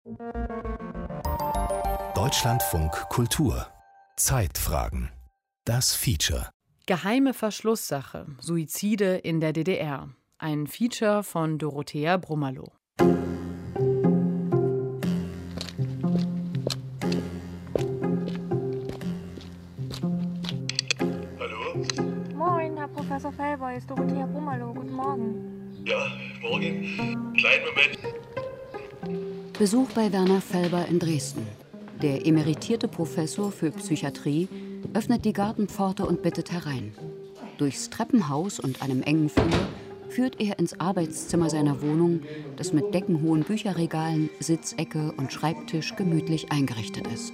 Deutschlandfunk Kultur Zeitfragen. Das Feature. Geheime Verschlusssache. Suizide in der DDR. Ein Feature von Dorothea Brummerloh. Hallo? Moin, Herr Professor Felber, ist Dorothea Brummerloh. Guten Morgen. Ja, morgen. Kleinen Moment. Besuch bei Werner Felber in Dresden. Der emeritierte Professor für Psychiatrie öffnet die Gartenpforte und bittet herein. Durchs Treppenhaus und einem engen Flur führt er ins Arbeitszimmer seiner Wohnung, das mit deckenhohen Bücherregalen, Sitzecke und Schreibtisch gemütlich eingerichtet ist.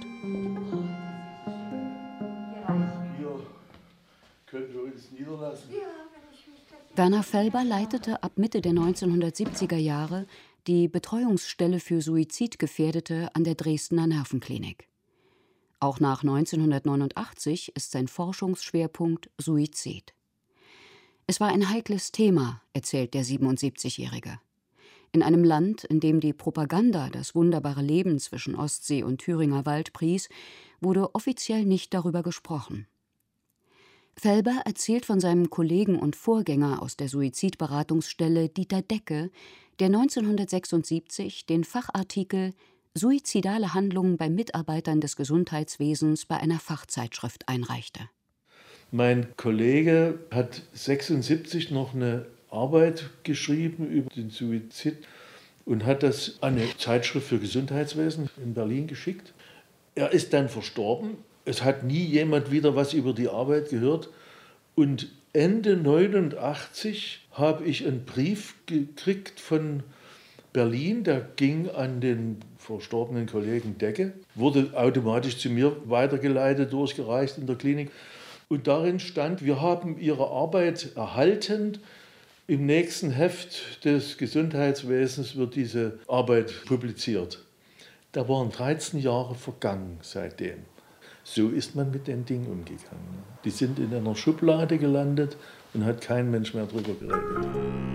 Hier können wir uns niederlassen. Werner Felber leitete ab Mitte der 1970er Jahre die Betreuungsstelle für Suizidgefährdete an der Dresdner Nervenklinik. Auch nach 1989 ist sein Forschungsschwerpunkt Suizid. Es war ein heikles Thema, erzählt der 77-Jährige. In einem Land, in dem die Propaganda das wunderbare Leben zwischen Ostsee und Thüringer Wald pries, wurde offiziell nicht darüber gesprochen. Felber erzählt von seinem Kollegen und Vorgänger aus der Suizidberatungsstelle Dieter Decke, der 1976 den Fachartikel Suizidale Handlungen bei Mitarbeitern des Gesundheitswesens bei einer Fachzeitschrift einreichte. Mein Kollege hat 1976 noch eine Arbeit geschrieben über den Suizid und hat das an eine Zeitschrift für Gesundheitswesen in Berlin geschickt. Er ist dann verstorben. Es hat nie jemand wieder was über die Arbeit gehört. Und Ende 1989 habe ich einen Brief gekriegt von Berlin, der ging an den verstorbenen Kollegen Decke, wurde automatisch zu mir weitergeleitet, durchgereicht in der Klinik. Und darin stand, wir haben Ihre Arbeit erhalten. Im nächsten Heft des Gesundheitswesens wird diese Arbeit publiziert. Da waren 13 Jahre vergangen seitdem. So ist man mit den Dingen umgegangen. Die sind in einer Schublade gelandet und hat kein Mensch mehr drüber geredet.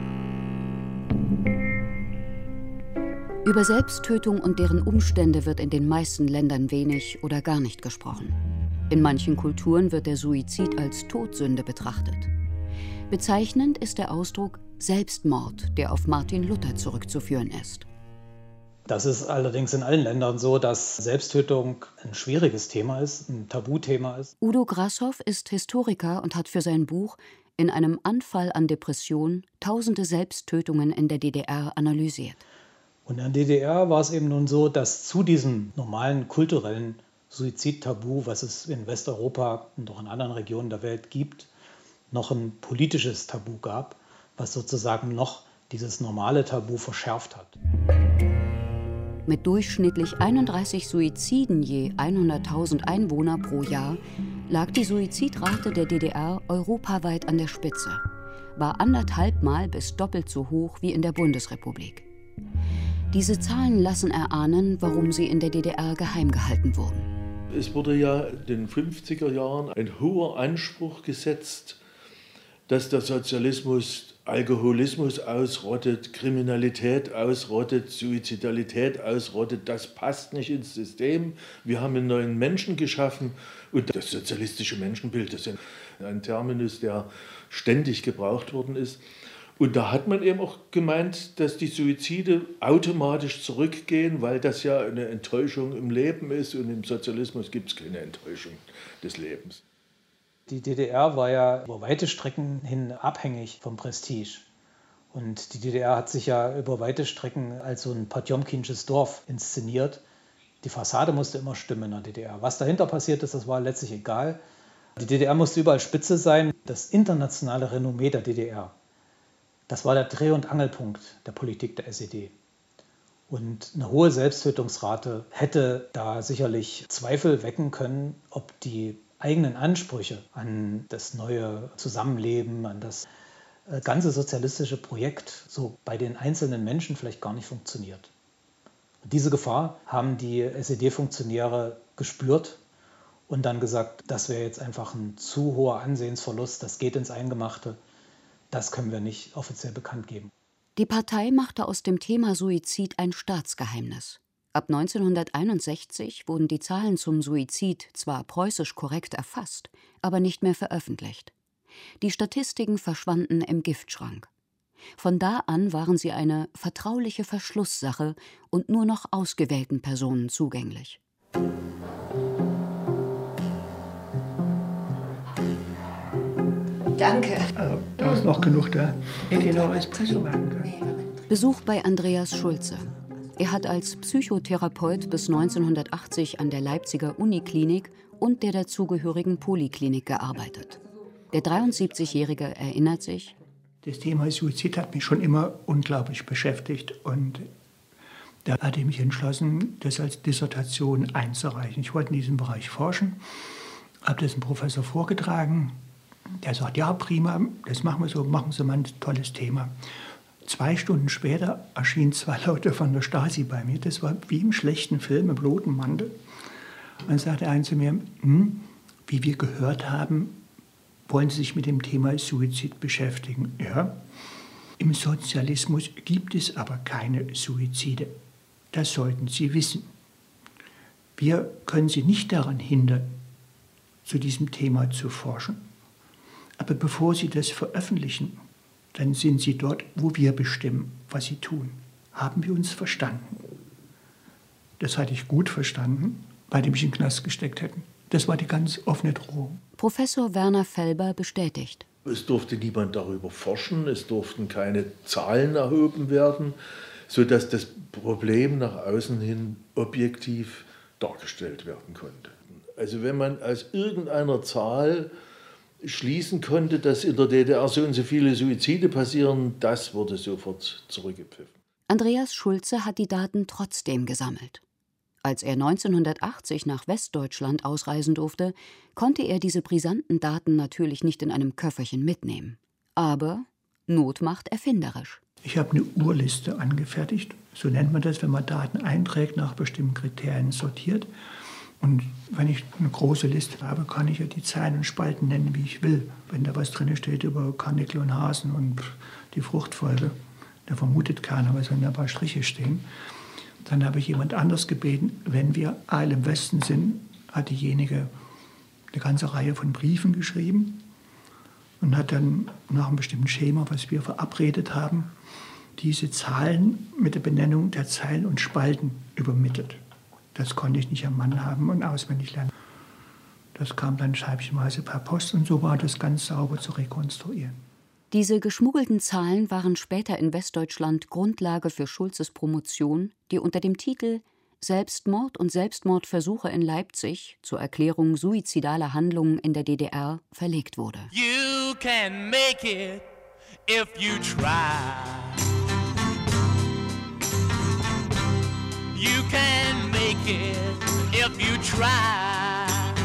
Über Selbsttötung und deren Umstände wird in den meisten Ländern wenig oder gar nicht gesprochen. In manchen Kulturen wird der Suizid als Todsünde betrachtet. Bezeichnend ist der Ausdruck Selbstmord, der auf Martin Luther zurückzuführen ist. Das ist allerdings in allen Ländern so, dass Selbsttötung ein schwieriges Thema ist, ein Tabuthema ist. Udo Grashoff ist Historiker und hat für sein Buch in einem Anfall an Depression tausende Selbsttötungen in der DDR analysiert. Und in der DDR war es eben nun so, dass zu diesem normalen kulturellen Suizidtabu, was es in Westeuropa und auch in anderen Regionen der Welt gibt, noch ein politisches Tabu gab, was sozusagen noch dieses normale Tabu verschärft hat. Mit durchschnittlich 31 Suiziden je 100.000 Einwohner pro Jahr lag die Suizidrate der DDR europaweit an der Spitze, war 1,5 Mal bis doppelt so hoch wie in der Bundesrepublik. Diese Zahlen lassen erahnen, warum sie in der DDR geheim gehalten wurden. Es wurde ja in den 50er Jahren ein hoher Anspruch gesetzt, dass der Sozialismus Alkoholismus ausrottet, Kriminalität ausrottet, Suizidalität ausrottet. Das passt nicht ins System. Wir haben einen neuen Menschen geschaffen und das sozialistische Menschenbild, das ist ein Terminus, der ständig gebraucht worden ist. Und da hat man eben auch gemeint, dass die Suizide automatisch zurückgehen, weil das ja eine Enttäuschung im Leben ist und im Sozialismus gibt es keine Enttäuschung des Lebens. Die DDR war ja über weite Strecken hin abhängig vom Prestige. Und die DDR hat sich ja über weite Strecken als so ein potjomkinsches Dorf inszeniert. Die Fassade musste immer stimmen in der DDR. Was dahinter passiert ist, das war letztlich egal. Die DDR musste überall Spitze sein. Das internationale Renommee der DDR, das war der Dreh- und Angelpunkt der Politik der SED. Und eine hohe Selbsttötungsrate hätte da sicherlich Zweifel wecken können, ob die eigenen Ansprüche an das neue Zusammenleben, an das ganze sozialistische Projekt so bei den einzelnen Menschen vielleicht gar nicht funktioniert. Und diese Gefahr haben die SED-Funktionäre gespürt und dann gesagt, das wäre jetzt einfach ein zu hoher Ansehensverlust, das geht ins Eingemachte, das können wir nicht offiziell bekannt geben. Die Partei machte aus dem Thema Suizid ein Staatsgeheimnis. Ab 1961 wurden die Zahlen zum Suizid zwar preußisch korrekt erfasst, aber nicht mehr veröffentlicht. Die Statistiken verschwanden im Giftschrank. Von da an waren sie eine vertrauliche Verschlusssache und nur noch ausgewählten Personen zugänglich. Danke. Also, da ist noch genug da. Hätte ich noch Espresso machen können. Besuch bei Andreas Schulze. Er hat als Psychotherapeut bis 1980 an der Leipziger Uniklinik und der dazugehörigen Poliklinik gearbeitet. Der 73-Jährige erinnert sich: Das Thema Suizid hat mich schon immer unglaublich beschäftigt. Und da hatte ich mich entschlossen, das als Dissertation einzureichen. Ich wollte in diesem Bereich forschen, habe das einem Professor vorgetragen. Der sagt, ja, prima, das machen wir so mal ein tolles Thema. 2 Stunden später erschienen 2 Leute von der Stasi bei mir. Das war wie im schlechten Film, im roten Mantel. Und dann sagte einer zu mir, wie wir gehört haben, wollen Sie sich mit dem Thema Suizid beschäftigen? Ja. Im Sozialismus gibt es aber keine Suizide. Das sollten Sie wissen. Wir können Sie nicht daran hindern, zu diesem Thema zu forschen. Aber bevor Sie das veröffentlichen, dann sind Sie dort, wo wir bestimmen, was Sie tun. Haben wir uns verstanden? Das hatte ich gut verstanden, bei dem ich in den Knast gesteckt hätte. Das war die ganz offene Drohung. Professor Werner Felber bestätigt. Es durfte niemand darüber forschen, es durften keine Zahlen erhoben werden, sodass das Problem nach außen hin objektiv dargestellt werden konnte. Also wenn man aus irgendeiner Zahl schließen konnte, dass in der DDR so und so viele Suizide passieren, das wurde sofort zurückgepfiffen. Andreas Schulze hat die Daten trotzdem gesammelt. Als er 1980 nach Westdeutschland ausreisen durfte, konnte er diese brisanten Daten natürlich nicht in einem Köfferchen mitnehmen. Aber Not macht erfinderisch. Ich habe eine Urliste angefertigt. So nennt man das, wenn man Daten einträgt, nach bestimmten Kriterien sortiert. Und wenn ich eine große Liste habe, kann ich ja die Zeilen und Spalten nennen, wie ich will. Wenn da was drin steht über Karnickel und Hasen und die Fruchtfolge, da vermutet keiner, weil da ein paar Striche stehen. Dann habe ich jemand anders gebeten, wenn wir alle im Westen sind, hat diejenige eine ganze Reihe von Briefen geschrieben und hat dann nach einem bestimmten Schema, was wir verabredet haben, diese Zahlen mit der Benennung der Zeilen und Spalten übermittelt. Das konnte ich nicht am Mann haben und auswendig lernen. Das kam dann scheibchenweise per Post und so war das ganz sauber zu rekonstruieren. Diese geschmuggelten Zahlen waren später in Westdeutschland Grundlage für Schulzes Promotion, die unter dem Titel »Selbstmord und Selbstmordversuche in Leipzig« zur Erklärung suizidaler Handlungen in der DDR verlegt wurde. You can make it if you try. You can make it if you try.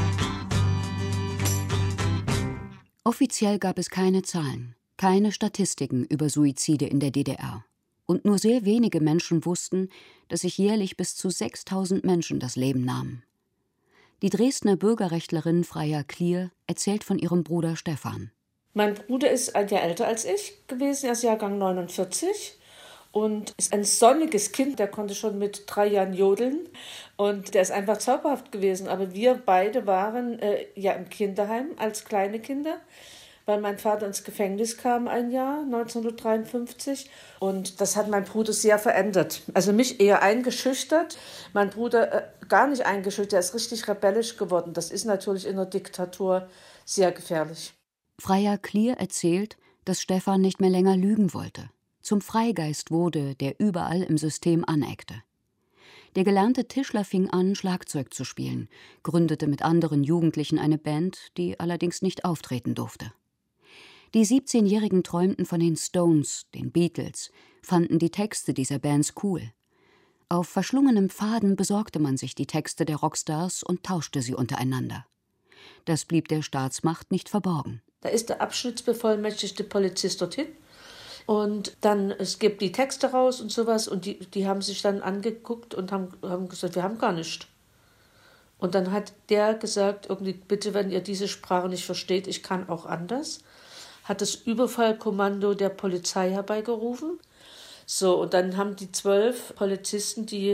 Offiziell gab es keine Zahlen, keine Statistiken über Suizide in der DDR. Und nur sehr wenige Menschen wussten, dass sich jährlich bis zu 6.000 Menschen das Leben nahmen. Die Dresdner Bürgerrechtlerin Freya Klier erzählt von ihrem Bruder Stefan. Mein Bruder ist ein Jahr älter als ich gewesen, er ist Jahrgang 49 und ist ein sonniges Kind. Der konnte schon mit 3 Jahren jodeln und der ist einfach zauberhaft gewesen. Aber wir beide waren im Kinderheim als kleine Kinder, weil mein Vater ins Gefängnis kam ein Jahr, 1953. Und das hat mein Bruder sehr verändert. Also mich eher eingeschüchtert, mein Bruder gar nicht eingeschüchtert, er ist richtig rebellisch geworden. Das ist natürlich in der Diktatur sehr gefährlich. Freya Klier erzählt, dass Stefan nicht mehr länger lügen wollte. Zum Freigeist wurde, der überall im System aneckte. Der gelernte Tischler fing an, Schlagzeug zu spielen, gründete mit anderen Jugendlichen eine Band, die allerdings nicht auftreten durfte. Die 17-Jährigen träumten von den Stones, den Beatles, fanden die Texte dieser Bands cool. Auf verschlungenem Faden besorgte man sich die Texte der Rockstars und tauschte sie untereinander. Das blieb der Staatsmacht nicht verborgen. Da ist der abschnittsbevollmächtigte Polizist dorthin und dann, es gibt die Texte raus und sowas und die haben sich dann angeguckt und haben gesagt, wir haben gar nichts. Und dann hat der gesagt, irgendwie, bitte, wenn ihr diese Sprache nicht versteht, ich kann auch anders, hat das Überfallkommando der Polizei herbeigerufen. So, und dann haben die 12 Polizisten, die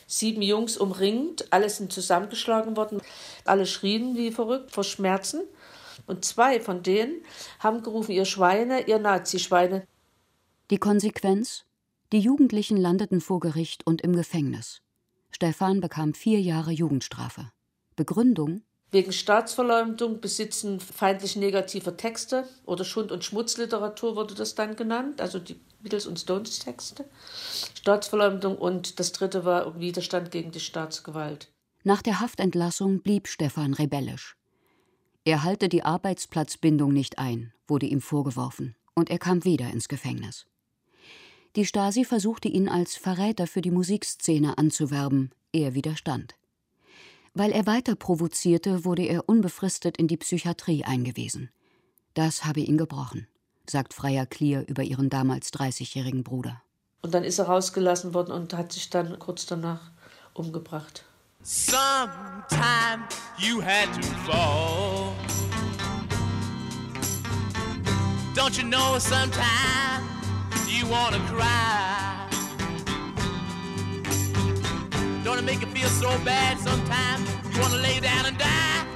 7 Jungs umringt, alle sind zusammengeschlagen worden, alle schrien wie verrückt vor Schmerzen. Und 2 von denen haben gerufen, ihr Schweine, ihr Nazi-Schweine. Die Konsequenz? Die Jugendlichen landeten vor Gericht und im Gefängnis. Stefan bekam 4 Jahre Jugendstrafe. Begründung? Wegen Staatsverleumdung, Besitzen feindlich negativer Texte oder Schund- und Schmutzliteratur wurde das dann genannt, also die Beatles- und Stones-Texte. Staatsverleumdung und das 3. war Widerstand gegen die Staatsgewalt. Nach der Haftentlassung blieb Stefan rebellisch. Er halte die Arbeitsplatzbindung nicht ein, wurde ihm vorgeworfen, und er kam wieder ins Gefängnis. Die Stasi versuchte ihn als Verräter für die Musikszene anzuwerben, er widerstand. Weil er weiter provozierte, wurde er unbefristet in die Psychiatrie eingewiesen. Das habe ihn gebrochen, sagt Freya Klier über ihren damals 30-jährigen Bruder. Und dann ist er rausgelassen worden und hat sich dann kurz danach umgebracht. Sometime you had to fall. Don't you know sometime you wanna cry? Don't it make you feel so bad sometimes you wanna lay down and die?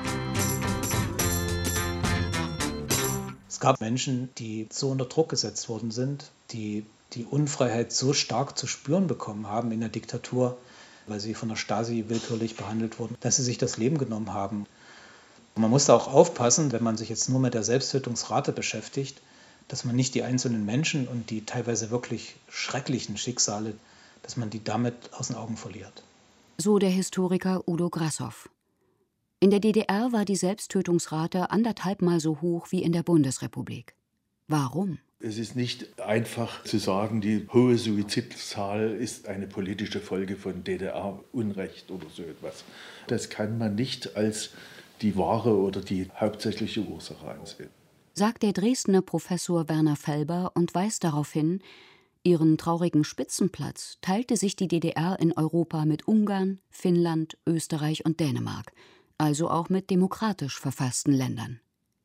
Es gab Menschen, die so unter Druck gesetzt worden sind, die die Unfreiheit so stark zu spüren bekommen haben in der Diktatur, weil sie von der Stasi willkürlich behandelt wurden, dass sie sich das Leben genommen haben. Und man muss da auch aufpassen, wenn man sich jetzt nur mit der Selbsttötungsrate beschäftigt, dass man nicht die einzelnen Menschen und die teilweise wirklich schrecklichen Schicksale, dass man die damit aus den Augen verliert. So der Historiker Udo Grassoff. In der DDR war die Selbsttötungsrate 1,5-mal so hoch wie in der Bundesrepublik. Warum? Es ist nicht einfach zu sagen, die hohe Suizidzahl ist eine politische Folge von DDR-Unrecht oder so etwas. Das kann man nicht als die wahre oder die hauptsächliche Ursache ansehen. Sagt der Dresdner Professor Werner Felber und weist darauf hin, ihren traurigen Spitzenplatz teilte sich die DDR in Europa mit Ungarn, Finnland, Österreich und Dänemark, also auch mit demokratisch verfassten Ländern.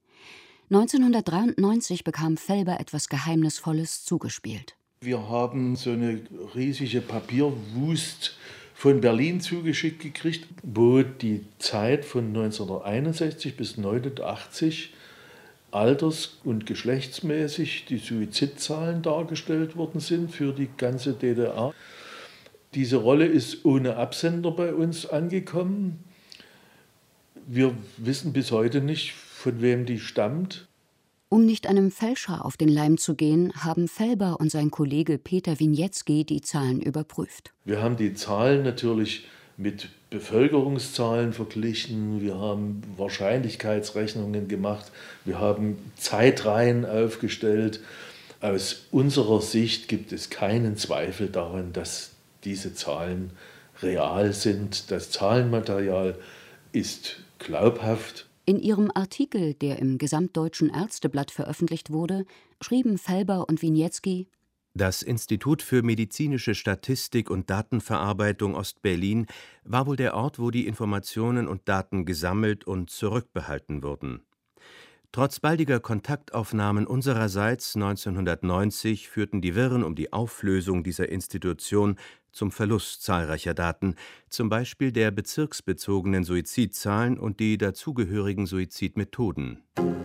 1993 bekam Felber etwas Geheimnisvolles zugespielt. Wir haben so eine riesige Papierwust von Berlin zugeschickt gekriegt, wo die Zeit von 1961 bis 1989 alters- und geschlechtsmäßig die Suizidzahlen dargestellt worden sind für die ganze DDR. Diese Rolle ist ohne Absender bei uns angekommen. Wir wissen bis heute nicht, von wem die stammt. Um nicht einem Fälscher auf den Leim zu gehen, haben Felber und sein Kollege Peter Wieniecki die Zahlen überprüft. Wir haben die Zahlen natürlich mit Bevölkerungszahlen verglichen, wir haben Wahrscheinlichkeitsrechnungen gemacht, wir haben Zeitreihen aufgestellt. Aus unserer Sicht gibt es keinen Zweifel daran, dass diese Zahlen real sind. Das Zahlenmaterial ist glaubhaft. In ihrem Artikel, der im Gesamtdeutschen Ärzteblatt veröffentlicht wurde, schrieben Felber und Wieniecki: Das Institut für medizinische Statistik und Datenverarbeitung Ostberlin war wohl der Ort, wo die Informationen und Daten gesammelt und zurückbehalten wurden. Trotz baldiger Kontaktaufnahmen unsererseits 1990 führten die Wirren um die Auflösung dieser Institution zum Verlust zahlreicher Daten, zum Beispiel der bezirksbezogenen Suizidzahlen und die dazugehörigen Suizidmethoden. In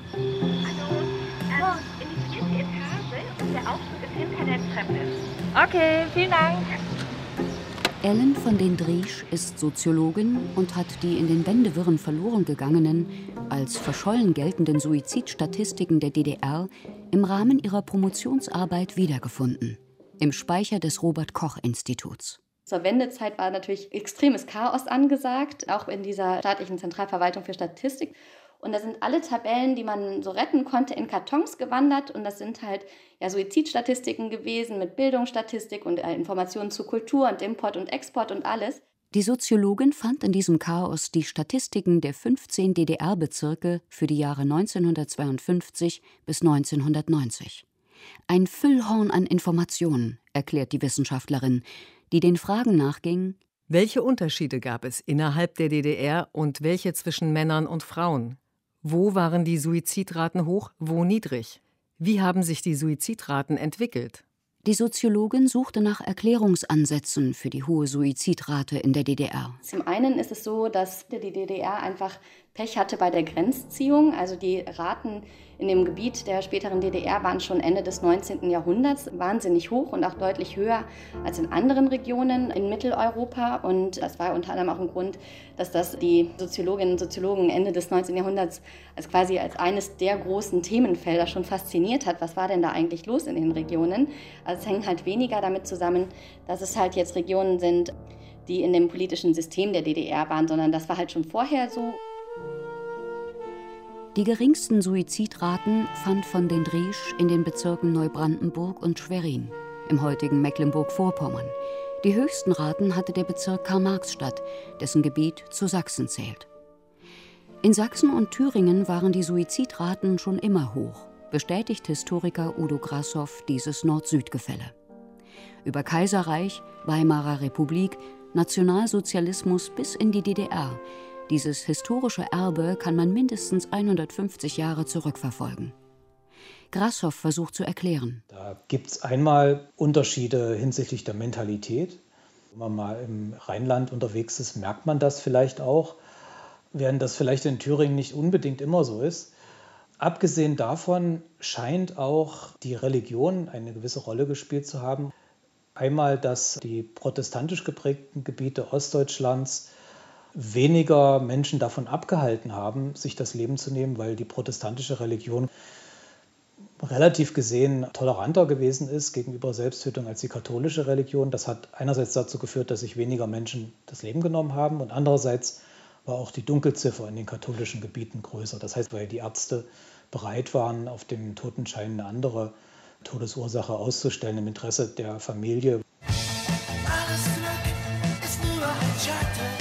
die 4. Etage und der Aufzug ist hinter der Treppe. Okay, vielen Dank. Ellen von den Driesch ist Soziologin und hat die in den Wendewirren verloren gegangenen, als verschollen geltenden Suizidstatistiken der DDR im Rahmen ihrer Promotionsarbeit wiedergefunden. Im Speicher des Robert-Koch-Instituts. Zur Wendezeit war natürlich extremes Chaos angesagt, auch in dieser staatlichen Zentralverwaltung für Statistik. Und da sind alle Tabellen, die man so retten konnte, in Kartons gewandert. Und das sind halt Suizidstatistiken gewesen mit Bildungsstatistik und Informationen zu Kultur und Import und Export und alles. Die Soziologin fand in diesem Chaos die Statistiken der 15 DDR-Bezirke für die Jahre 1952 bis 1990. Ein Füllhorn an Informationen, erklärt die Wissenschaftlerin, die den Fragen nachging: Welche Unterschiede gab es innerhalb der DDR und welche zwischen Männern und Frauen? Wo waren die Suizidraten hoch, wo niedrig? Wie haben sich die Suizidraten entwickelt? Die Soziologin suchte nach Erklärungsansätzen für die hohe Suizidrate in der DDR. Zum einen ist es so, dass die DDR einfach Pech hatte bei der Grenzziehung. Also die Raten in dem Gebiet der späteren DDR waren schon Ende des 19. Jahrhunderts wahnsinnig hoch und auch deutlich höher als in anderen Regionen in Mitteleuropa. Und das war unter anderem auch ein Grund, dass das die Soziologinnen und Soziologen Ende des 19. Jahrhunderts quasi als eines der großen Themenfelder schon fasziniert hat. Was war denn da eigentlich los in den Regionen? Also es hängt halt weniger damit zusammen, dass es halt jetzt Regionen sind, die in dem politischen System der DDR waren, sondern das war halt schon vorher so. Die geringsten Suizidraten fand von den Driesch in den Bezirken Neubrandenburg und Schwerin, im heutigen Mecklenburg-Vorpommern. Die höchsten Raten hatte der Bezirk Karl-Marx-Stadt, dessen Gebiet zu Sachsen zählt. In Sachsen und Thüringen waren die Suizidraten schon immer hoch, bestätigt Historiker Udo Grassoff dieses Nord-Süd-Gefälle. Über Kaiserreich, Weimarer Republik, Nationalsozialismus bis in die DDR. Dieses historische Erbe kann man mindestens 150 Jahre zurückverfolgen. Grassoff versucht zu erklären. Da gibt es einmal Unterschiede hinsichtlich der Mentalität. Wenn man mal im Rheinland unterwegs ist, merkt man das vielleicht auch, während das vielleicht in Thüringen nicht unbedingt immer so ist. Abgesehen davon scheint auch die Religion eine gewisse Rolle gespielt zu haben. Einmal, dass die protestantisch geprägten Gebiete Ostdeutschlands weniger Menschen davon abgehalten haben, sich das Leben zu nehmen, weil die protestantische Religion relativ gesehen toleranter gewesen ist gegenüber Selbsttötung als die katholische Religion. Das hat einerseits dazu geführt, dass sich weniger Menschen das Leben genommen haben und andererseits war auch die Dunkelziffer in den katholischen Gebieten größer. Das heißt, weil die Ärzte bereit waren, auf dem Totenschein eine andere Todesursache auszustellen im Interesse der Familie. Alles Glück ist nur ein Schatten.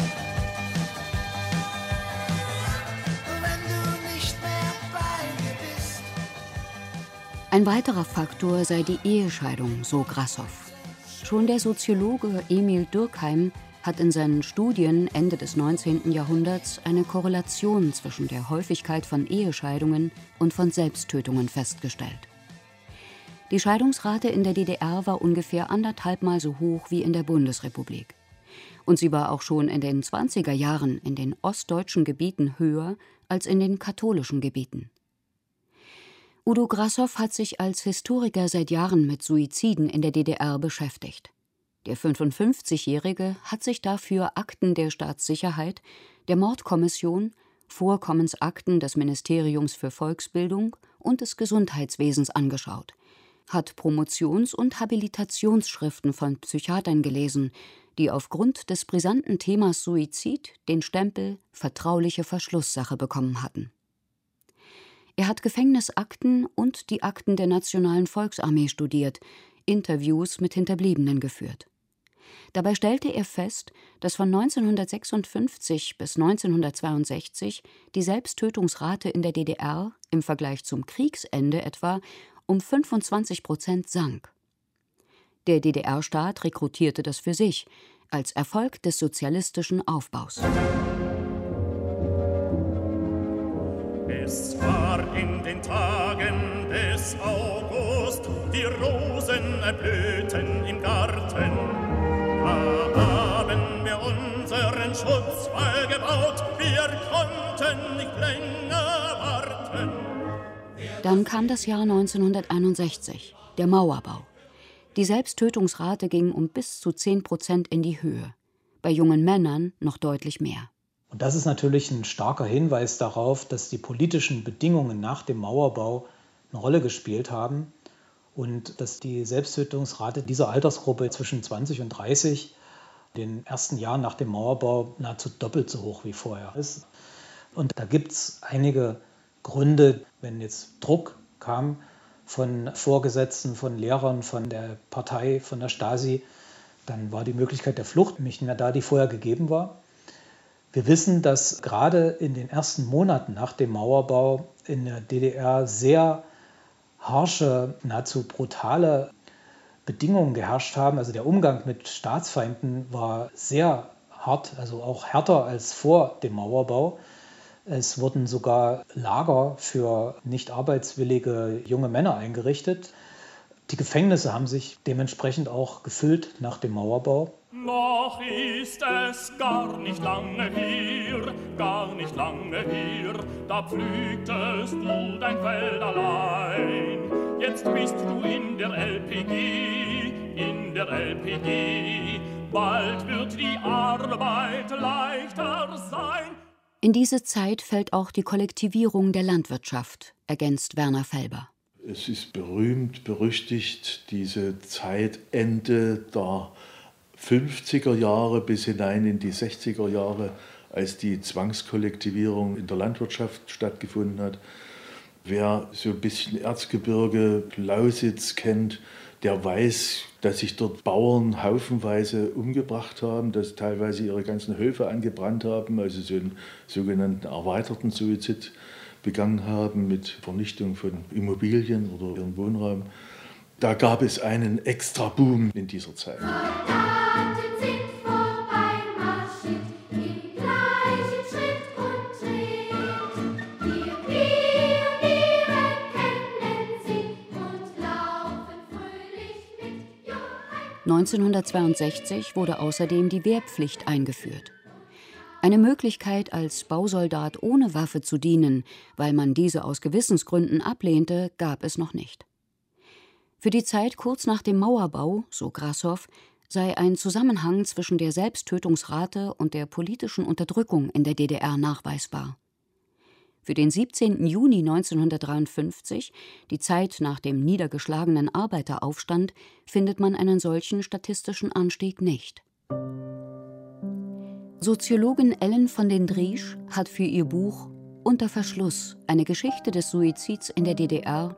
Ein weiterer Faktor sei die Ehescheidung, so Grassoff. Schon der Soziologe Emil Dürkheim hat in seinen Studien Ende des 19. Jahrhunderts eine Korrelation zwischen der Häufigkeit von Ehescheidungen und von Selbsttötungen festgestellt. Die Scheidungsrate in der DDR war ungefähr 1,5-mal so hoch wie in der Bundesrepublik. Und sie war auch schon in den 20er Jahren in den ostdeutschen Gebieten höher als in den katholischen Gebieten. Udo Grassoff hat sich als Historiker seit Jahren mit Suiziden in der DDR beschäftigt. Der 55-Jährige hat sich dafür Akten der Staatssicherheit, der Mordkommission, Vorkommensakten des Ministeriums für Volksbildung und des Gesundheitswesens angeschaut, hat Promotions- und Habilitationsschriften von Psychiatern gelesen, die aufgrund des brisanten Themas Suizid den Stempel vertrauliche Verschlusssache bekommen hatten. Er hat Gefängnisakten und die Akten der Nationalen Volksarmee studiert, Interviews mit Hinterbliebenen geführt. Dabei stellte er fest, dass von 1956 bis 1962 die Selbsttötungsrate in der DDR im Vergleich zum Kriegsende etwa um 25% sank. Der DDR-Staat rekrutierte das für sich, als Erfolg des sozialistischen Aufbaus. Es war in den Tagen des August, die Rosen erblühten im Garten. Da haben wir unseren Schutzwall gebaut, wir konnten nicht länger warten. Dann kam das Jahr 1961, der Mauerbau. Die Selbsttötungsrate ging um bis zu 10% in die Höhe, bei jungen Männern noch deutlich mehr. Und das ist natürlich ein starker Hinweis darauf, dass die politischen Bedingungen nach dem Mauerbau eine Rolle gespielt haben und dass die Selbsttötungsrate dieser Altersgruppe zwischen 20 und 30 in den ersten Jahren nach dem Mauerbau nahezu doppelt so hoch wie vorher ist. Und da gibt es einige Gründe, wenn jetzt Druck kam von Vorgesetzten, von Lehrern, von der Partei, von der Stasi, dann war die Möglichkeit der Flucht nicht mehr da, die vorher gegeben war. Wir wissen, dass gerade in den ersten Monaten nach dem Mauerbau in der DDR sehr harsche, nahezu brutale Bedingungen geherrscht haben. Also der Umgang mit Staatsfeinden war sehr hart, also auch härter als vor dem Mauerbau. Es wurden sogar Lager für nicht arbeitswillige junge Männer eingerichtet. Die Gefängnisse haben sich dementsprechend auch gefüllt nach dem Mauerbau. Noch ist es gar nicht lange her, da pflügtest du dein Feld allein. Jetzt bist du in der LPG, bald wird die Arbeit leichter sein. In diese Zeit fällt auch die Kollektivierung der Landwirtschaft, ergänzt Werner Felber. Es ist berühmt, berüchtigt, diese Zeit Ende der 50er Jahre bis hinein in die 60er Jahre, als die Zwangskollektivierung in der Landwirtschaft stattgefunden hat. Wer so ein bisschen Erzgebirge, Lausitz kennt, der weiß, dass sich dort Bauern haufenweise umgebracht haben, dass teilweise ihre ganzen Höfe angebrannt haben, also so einen sogenannten erweiterten Suizid begangen haben mit Vernichtung von Immobilien oder ihrem Wohnraum. Da gab es einen Extra-Boom in dieser Zeit. (1962) wurde außerdem die Wehrpflicht eingeführt. Eine Möglichkeit, als Bausoldat ohne Waffe zu dienen, weil man diese aus Gewissensgründen ablehnte, gab es noch nicht. Für die Zeit kurz nach dem Mauerbau, so Grashoff, sei ein Zusammenhang zwischen der Selbsttötungsrate und der politischen Unterdrückung in der DDR nachweisbar. Für den 17. Juni 1953, die Zeit nach dem niedergeschlagenen Arbeiteraufstand, findet man einen solchen statistischen Anstieg nicht. Soziologin Ellen von den Driesch hat für ihr Buch »Unter Verschluss – Eine Geschichte des Suizids in der DDR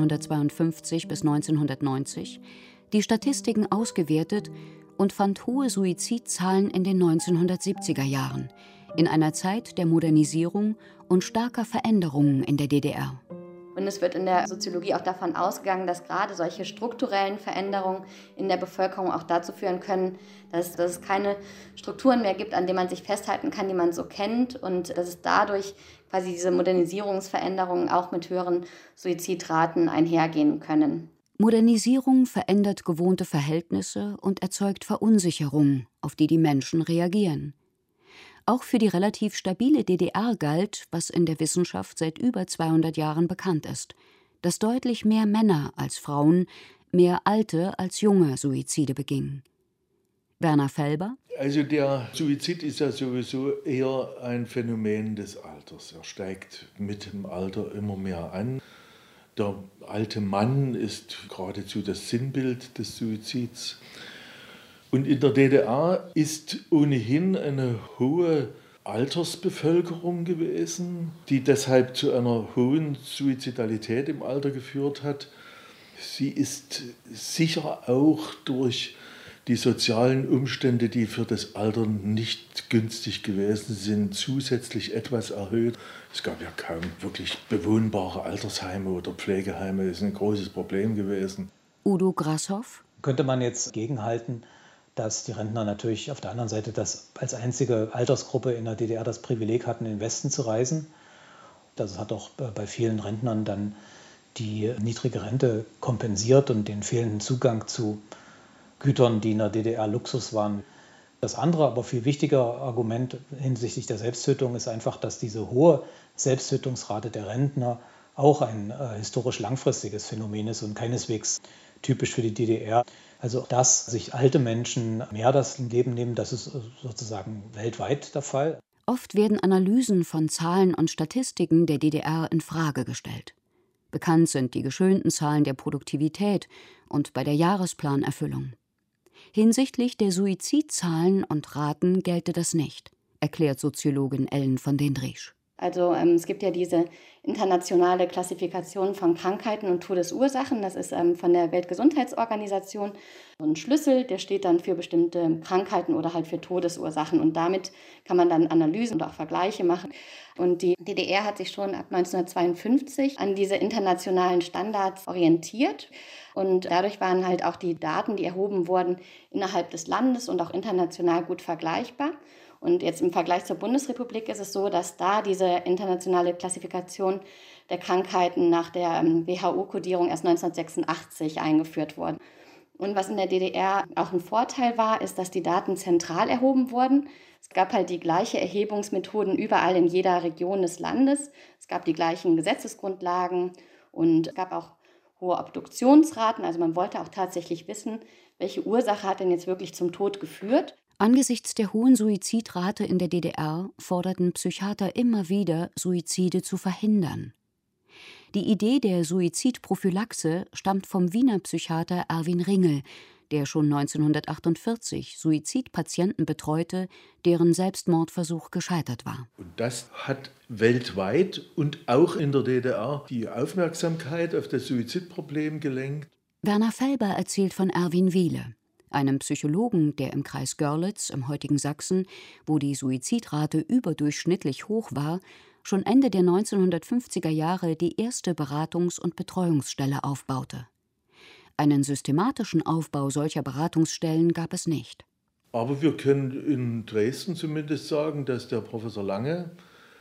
1952 bis 1990« die Statistiken ausgewertet und fand hohe Suizidzahlen in den 1970er Jahren, in einer Zeit der Modernisierung und starker Veränderungen in der DDR. Und es wird in der Soziologie auch davon ausgegangen, dass gerade solche strukturellen Veränderungen in der Bevölkerung auch dazu führen können, dass es keine Strukturen mehr gibt, an denen man sich festhalten kann, die man so kennt, und dass es dadurch quasi diese Modernisierungsveränderungen auch mit höheren Suizidraten einhergehen können. Modernisierung verändert gewohnte Verhältnisse und erzeugt Verunsicherung, auf die die Menschen reagieren. Auch für die relativ stabile DDR galt, was in der Wissenschaft seit über 200 Jahren bekannt ist, dass deutlich mehr Männer als Frauen, mehr Alte als Junge Suizide begingen. Werner Felber? Also der Suizid ist ja sowieso eher ein Phänomen des Alters. Er steigt mit dem Alter immer mehr an. Der alte Mann ist geradezu das Sinnbild des Suizids. Und in der DDR ist ohnehin eine hohe Altersbevölkerung gewesen, die deshalb zu einer hohen Suizidalität im Alter geführt hat. Sie ist sicher auch durch die sozialen Umstände, die für das Alter nicht günstig gewesen sind, zusätzlich etwas erhöht. Es gab ja kaum wirklich bewohnbare Altersheime oder Pflegeheime. Das ist ein großes Problem gewesen. Udo Grashoff? Könnte man jetzt gegenhalten, dass die Rentner natürlich auf der anderen Seite das als einzige Altersgruppe in der DDR das Privileg hatten, in den Westen zu reisen. Das hat auch bei vielen Rentnern dann die niedrige Rente kompensiert und den fehlenden Zugang zu Gütern, die in der DDR Luxus waren. Das andere, aber viel wichtigere Argument hinsichtlich der Selbsttötung ist einfach, dass diese hohe Selbsttötungsrate der Rentner auch ein historisch langfristiges Phänomen ist und keineswegs typisch für die DDR. Also dass sich alte Menschen mehr das Leben nehmen, das ist sozusagen weltweit der Fall. Oft werden Analysen von Zahlen und Statistiken der DDR in Frage gestellt. Bekannt sind die geschönten Zahlen der Produktivität und bei der Jahresplanerfüllung. Hinsichtlich der Suizidzahlen und Raten gelte das nicht, erklärt Soziologin Ellen von den Driesch. Also es gibt ja diese internationale Klassifikation von Krankheiten und Todesursachen. Das ist von der Weltgesundheitsorganisation so ein Schlüssel, der steht dann für bestimmte Krankheiten oder halt für Todesursachen. Und damit kann man dann Analysen und auch Vergleiche machen. Und die DDR hat sich schon ab 1952 an diese internationalen Standards orientiert. Und dadurch waren halt auch die Daten, die erhoben wurden, innerhalb des Landes und auch international gut vergleichbar. Und jetzt im Vergleich zur Bundesrepublik ist es so, dass da diese internationale Klassifikation der Krankheiten nach der WHO-Kodierung erst 1986 eingeführt wurde. Und was in der DDR auch ein Vorteil war, ist, dass die Daten zentral erhoben wurden. Es gab halt die gleichen Erhebungsmethoden überall in jeder Region des Landes. Es gab die gleichen Gesetzesgrundlagen und es gab auch hohe Obduktionsraten. Also man wollte auch tatsächlich wissen, welche Ursache hat denn jetzt wirklich zum Tod geführt. Angesichts der hohen Suizidrate in der DDR forderten Psychiater immer wieder, Suizide zu verhindern. Die Idee der Suizidprophylaxe stammt vom Wiener Psychiater Erwin Ringel, der schon 1948 Suizidpatienten betreute, deren Selbstmordversuch gescheitert war. Und das hat weltweit und auch in der DDR die Aufmerksamkeit auf das Suizidproblem gelenkt. Werner Felber erzählt von Erwin Wiele, einem Psychologen, der im Kreis Görlitz im heutigen Sachsen, wo die Suizidrate überdurchschnittlich hoch war, schon Ende der 1950er Jahre die erste Beratungs- und Betreuungsstelle aufbaute. Einen systematischen Aufbau solcher Beratungsstellen gab es nicht. Aber wir können in Dresden zumindest sagen, dass der Professor Lange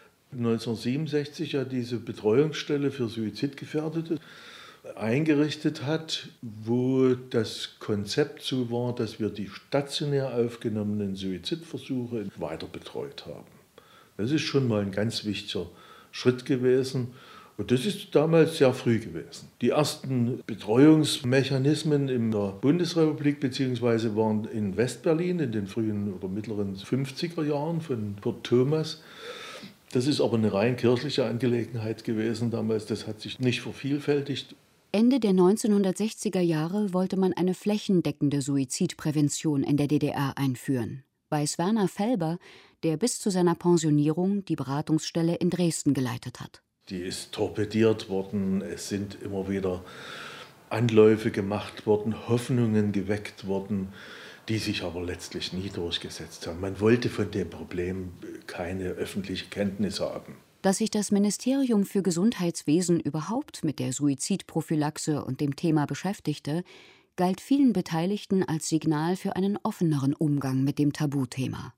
1967 ja diese Betreuungsstelle für Suizidgefährdete eingerichtet hat, wo das Konzept so war, dass wir die stationär aufgenommenen Suizidversuche weiter betreut haben. Das ist schon mal ein ganz wichtiger Schritt gewesen. Und das ist damals sehr früh gewesen. Die ersten Betreuungsmechanismen in der Bundesrepublik beziehungsweise waren in Westberlin in den frühen oder mittleren 50er Jahren von Kurt Thomas. Das ist aber eine rein kirchliche Angelegenheit gewesen damals. Das hat sich nicht vervielfältigt. Ende der 1960er Jahre wollte man eine flächendeckende Suizidprävention in der DDR einführen, weiß Werner Felber, der bis zu seiner Pensionierung die Beratungsstelle in Dresden geleitet hat. Die ist torpediert worden, es sind immer wieder Anläufe gemacht worden, Hoffnungen geweckt worden, die sich aber letztlich nie durchgesetzt haben. Man wollte von dem Problem keine öffentliche Kenntnis haben. Dass sich das Ministerium für Gesundheitswesen überhaupt mit der Suizidprophylaxe und dem Thema beschäftigte, galt vielen Beteiligten als Signal für einen offeneren Umgang mit dem Tabuthema.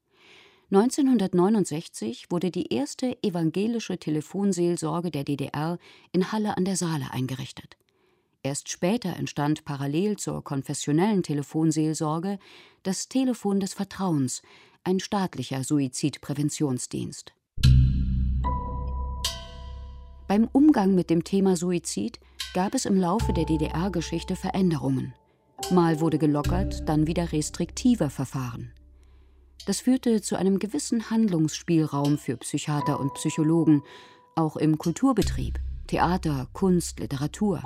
1969 wurde die erste evangelische Telefonseelsorge der DDR in Halle an der Saale eingerichtet. Erst später entstand parallel zur konfessionellen Telefonseelsorge das Telefon des Vertrauens, ein staatlicher Suizidpräventionsdienst. Beim Umgang mit dem Thema Suizid gab es im Laufe der DDR-Geschichte Veränderungen. Mal wurde gelockert, dann wieder restriktiver verfahren. Das führte zu einem gewissen Handlungsspielraum für Psychiater und Psychologen, auch im Kulturbetrieb, Theater, Kunst, Literatur.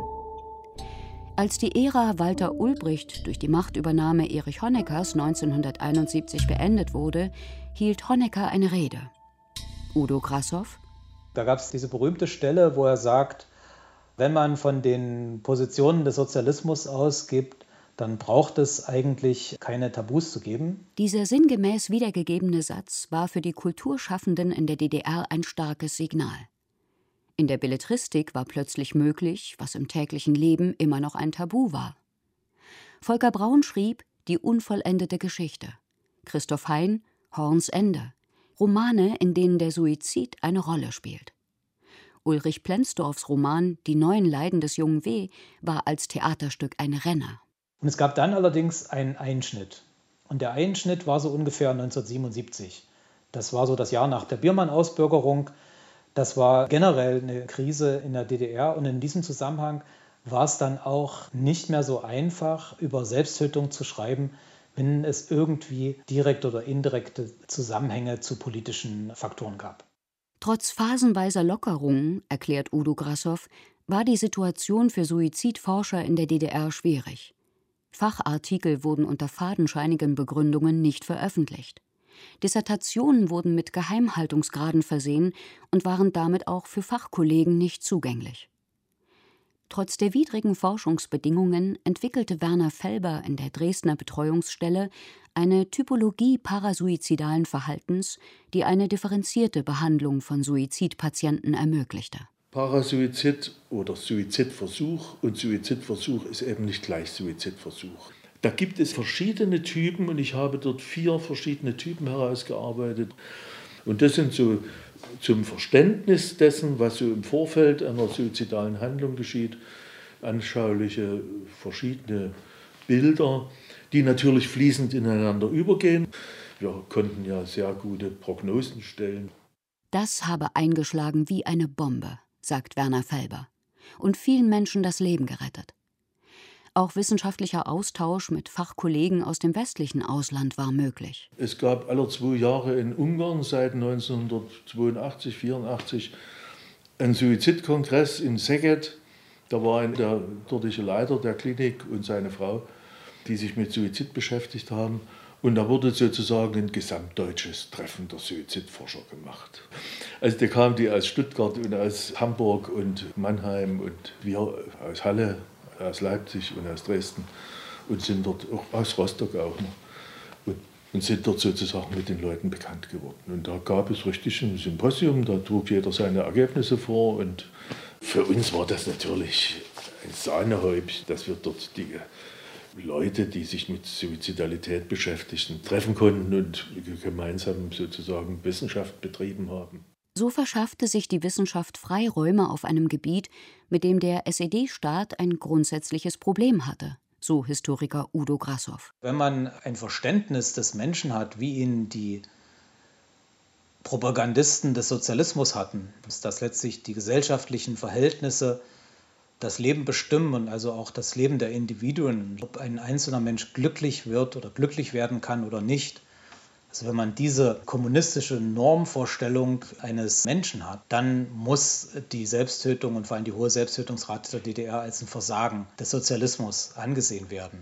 Als die Ära Walter Ulbricht durch die Machtübernahme Erich Honeckers 1971 beendet wurde, hielt Honecker eine Rede. Udo Grassoff: Da gab es diese berühmte Stelle, wo er sagt, wenn man von den Positionen des Sozialismus ausgeht, dann braucht es eigentlich keine Tabus zu geben. Dieser sinngemäß wiedergegebene Satz war für die Kulturschaffenden in der DDR ein starkes Signal. In der Belletristik war plötzlich möglich, was im täglichen Leben immer noch ein Tabu war. Volker Braun schrieb Die unvollendete Geschichte. Christoph Hein Horns Ende. Romane, in denen der Suizid eine Rolle spielt. Ulrich Plenzdorfs Roman Die neuen Leiden des jungen W. war als Theaterstück ein Renner. Und es gab dann allerdings einen Einschnitt. Und der Einschnitt war so ungefähr 1977. Das war so das Jahr nach der Biermann-Ausbürgerung. Das war generell eine Krise in der DDR. Und in diesem Zusammenhang war es dann auch nicht mehr so einfach, über Selbsttötung zu schreiben, wenn es irgendwie direkte oder indirekte Zusammenhänge zu politischen Faktoren gab. Trotz phasenweiser Lockerungen, erklärt Udo Grassoff, war die Situation für Suizidforscher in der DDR schwierig. Fachartikel wurden unter fadenscheinigen Begründungen nicht veröffentlicht. Dissertationen wurden mit Geheimhaltungsgraden versehen und waren damit auch für Fachkollegen nicht zugänglich. Trotz der widrigen Forschungsbedingungen entwickelte Werner Felber in der Dresdner Betreuungsstelle eine Typologie parasuizidalen Verhaltens, die eine differenzierte Behandlung von Suizidpatienten ermöglichte. Parasuizid oder Suizidversuch, und Suizidversuch ist eben nicht gleich Suizidversuch. Da gibt es verschiedene Typen und ich habe dort 4 verschiedene Typen herausgearbeitet. Und das sind so zum Verständnis dessen, was so im Vorfeld einer suizidalen Handlung geschieht, anschauliche verschiedene Bilder, die natürlich fließend ineinander übergehen. Wir konnten ja sehr gute Prognosen stellen. Das habe eingeschlagen wie eine Bombe, sagt Werner Felber, und vielen Menschen das Leben gerettet. Auch wissenschaftlicher Austausch mit Fachkollegen aus dem westlichen Ausland war möglich. Es gab alle 2 Jahre in Ungarn seit 1982, 1984 einen Suizidkongress in Szeged. Da war der dortige Leiter der Klinik und seine Frau, die sich mit Suizid beschäftigt haben. Und da wurde sozusagen ein gesamtdeutsches Treffen der Suizidforscher gemacht. Also da kamen die aus Stuttgart und aus Hamburg und Mannheim und wir aus Halle, aus Leipzig und aus Dresden und sind dort auch aus Rostock auch noch und sind dort sozusagen mit den Leuten bekannt geworden. Und da gab es richtig ein Symposium, da trug jeder seine Ergebnisse vor und für uns war das natürlich ein Sahnehäubchen, dass wir dort die Leute, die sich mit Suizidalität beschäftigten, treffen konnten und gemeinsam sozusagen Wissenschaft betrieben haben. So verschaffte sich die Wissenschaft Freiräume auf einem Gebiet, mit dem der SED-Staat ein grundsätzliches Problem hatte, so Historiker Udo Grassoff. Wenn man ein Verständnis des Menschen hat, wie ihn die Propagandisten des Sozialismus hatten, dass letztlich die gesellschaftlichen Verhältnisse das Leben bestimmen und also auch das Leben der Individuen, ob ein einzelner Mensch glücklich wird oder glücklich werden kann oder nicht. Also wenn man diese kommunistische Normvorstellung eines Menschen hat, dann muss die Selbsttötung und vor allem die hohe Selbsttötungsrate der DDR als ein Versagen des Sozialismus angesehen werden.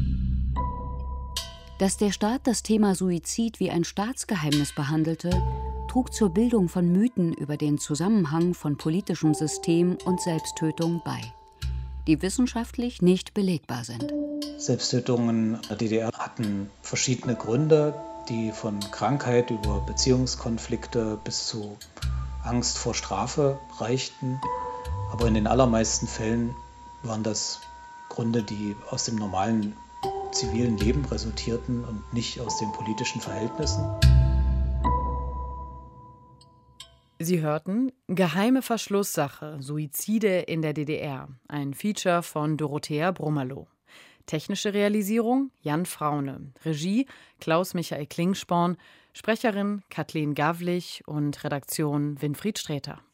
Dass der Staat das Thema Suizid wie ein Staatsgeheimnis behandelte, trug zur Bildung von Mythen über den Zusammenhang von politischem System und Selbsttötung bei, die wissenschaftlich nicht belegbar sind. Selbsttötungen in der DDR hatten verschiedene Gründe, die von Krankheit über Beziehungskonflikte bis zu Angst vor Strafe reichten. Aber in den allermeisten Fällen waren das Gründe, die aus dem normalen zivilen Leben resultierten und nicht aus den politischen Verhältnissen. Sie hörten Geheime Verschlusssache, Suizide in der DDR, ein Feature von Dorothea Brummerloh. Technische Realisierung Jan Fraune, Regie Klaus-Michael Klingsporn, Sprecherin Kathleen Gavlich und Redaktion Winfried Sträter.